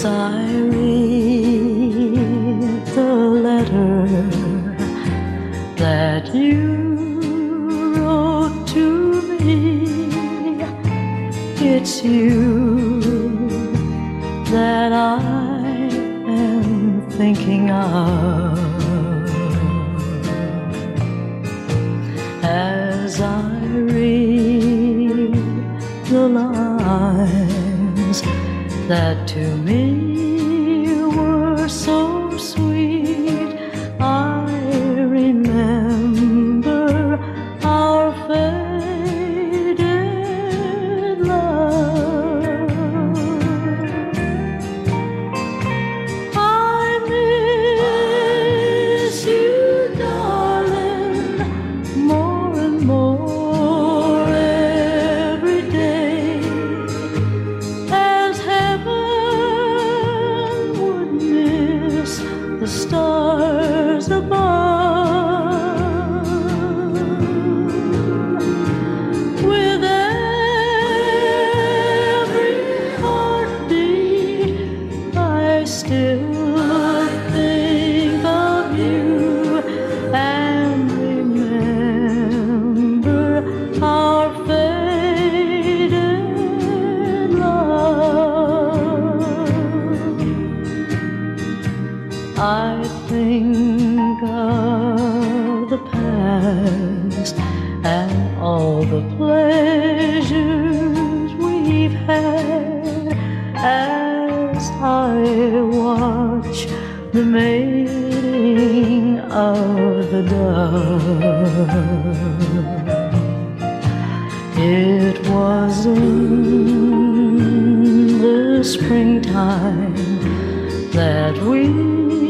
As I read the letter that you wrote to me, it's you that I am thinking of. As I read the lines that to me were so sweet, I remember our faded love. I miss you, darling, more and more every day, as heaven would miss the stars above. With every heartbeat, I still think of you and remember our faded love. I think of the past and all the pleasures we've had, as I watch the mating of the dove. It was in the springtime that we